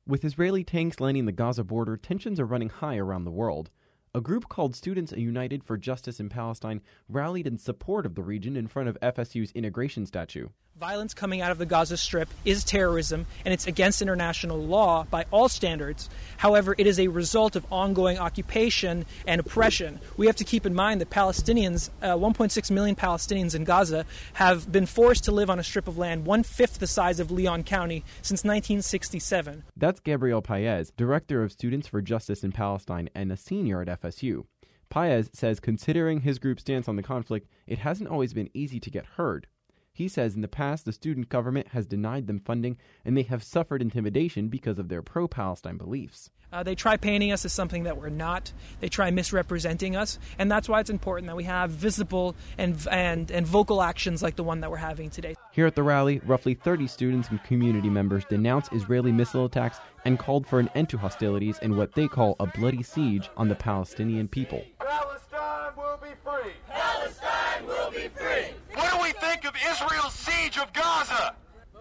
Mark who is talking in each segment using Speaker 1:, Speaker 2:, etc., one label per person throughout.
Speaker 1: With Israeli tanks lining the Gaza border, tensions are running high around the world. A group called Students United for Justice in Palestine rallied in support of the region in front of FSU's integration statue.
Speaker 2: Violence coming out of the Gaza Strip is terrorism, and it's against international law by all standards. However, it is a result of ongoing occupation and oppression. We have to keep in mind that Palestinians, 1.6 million Palestinians in Gaza, have been forced to live on a strip of land 1/5 the size of Leon County since 1967.
Speaker 1: That's Gabriel Paez, director of Students for Justice in Palestine and a senior at FSU. Paez says considering his group's stance on the conflict, it hasn't always been easy to get heard. He says in the past, the student government has denied them funding, and they have suffered intimidation because of their pro-Palestine beliefs.
Speaker 2: They try painting us as something that we're not. They try misrepresenting us, and that's why it's important that we have visible and vocal actions like the one that we're having today.
Speaker 1: Here at the rally, roughly 30 students and community members denounced Israeli missile attacks and called for an end to hostilities in what they call a bloody siege on the Palestinian people.
Speaker 3: Palestine will be free!
Speaker 4: Palestine will be free!
Speaker 3: What do we think of Israel's siege of Gaza?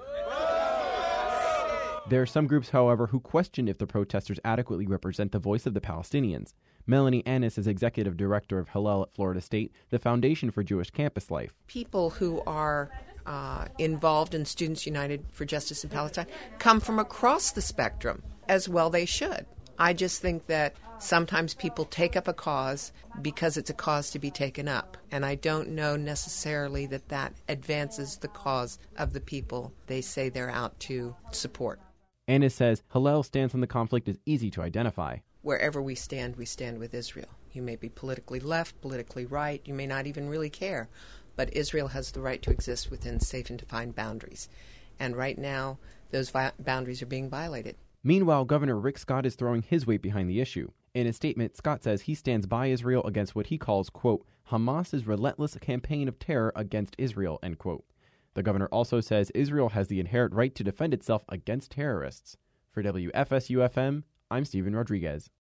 Speaker 1: There are some groups, however, who question if the protesters adequately represent the voice of the Palestinians. Melanie Annis is executive director of Hillel at Florida State, the Foundation for Jewish Campus Life.
Speaker 5: People who are involved in Students United for Justice in Palestine come from across the spectrum, as well they should. I just think that sometimes people take up a cause because it's a cause to be taken up, and I don't know necessarily that that advances the cause of the people they say they're out to support.
Speaker 1: Annis says Hillel's stance on the conflict is easy to identify.
Speaker 5: Wherever we stand with Israel. You may be politically left, politically right, you may not even really care, but Israel has the right to exist within safe and defined boundaries. And right now, those boundaries are being violated.
Speaker 1: Meanwhile, Governor Rick Scott is throwing his weight behind the issue. In a statement, Scott says he stands by Israel against what he calls, quote, Hamas's relentless campaign of terror against Israel, end quote. The governor also says Israel has the inherent right to defend itself against terrorists. For WFSU-FM, I'm Stephen Rodriguez.